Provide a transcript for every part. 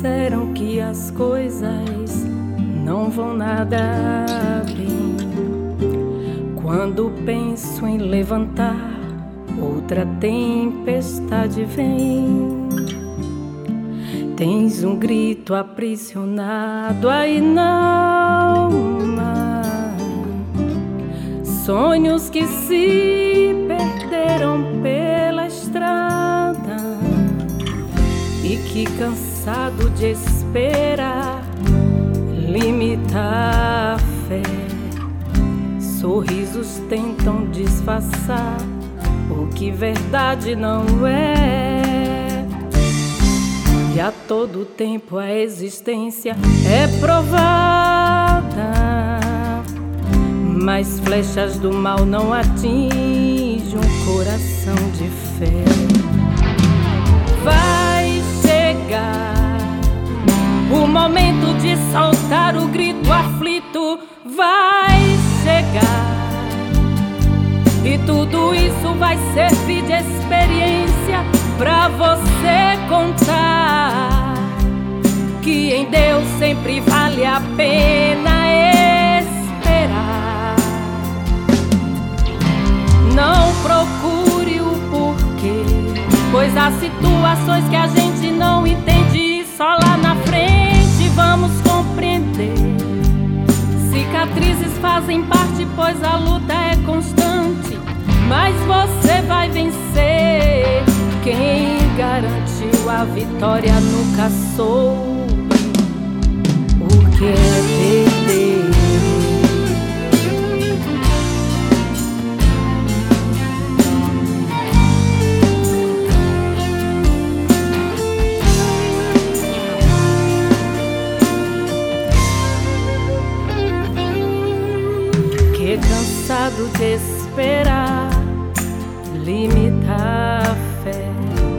disseram que as coisas não vão nada bem. Quando penso em levantar, outra tempestade vem. Tens um grito aprisionado aí na alma, sonhos que se perderam pela estrada e que, cansado de esperar, limita a fé. Sorrisos tentam disfarçar o que verdade não é. E a todo tempo a existência é provada, mas flechas do mal não atingem um coração de fé. Vai chegar o momento de soltar o grito aflito. Vai chegar, e tudo isso vai servir de experiência pra você contar que em Deus sempre vale a pena esperar. Não procure o porquê, pois há situações que a gente não entende e só lá na frente vamos compreender. Cicatrizes fazem parte, pois a luta é constante, mas você vai vencer. Quem garantiu a vitória nunca soube o que é perder. Que, cansado de esperar, limita a fé.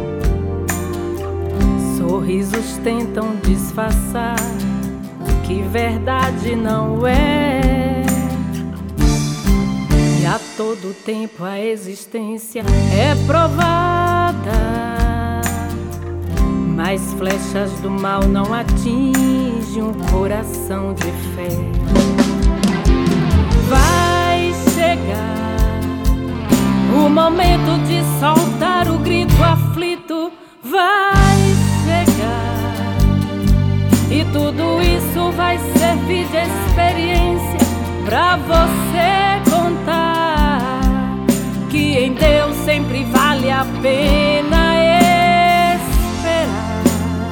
Sorrisos tentam disfarçar o que verdade não é. E a todo tempo a existência é provada, mas flechas do mal não atingem um coração de fé. Vai chegar o momento de soltar o grito aflito. Vai chegar, e tudo isso vai servir de experiência pra você contar que em Deus sempre vale a pena esperar.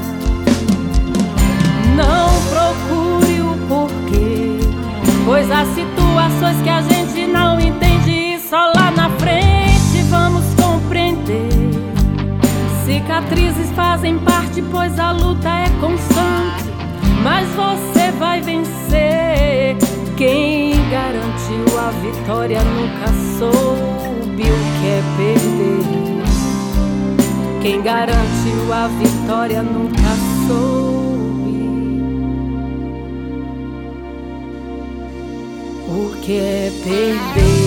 Não procure o porquê, pois há situações que a gente não entende e só lá na frente vamos compreender. Cicatrizes fazem parte, pois a luta é constante, mas você vai vencer. Quem garantiu a vitória nunca soube o que é perder. Quem garantiu a vitória nunca soube o que é perder.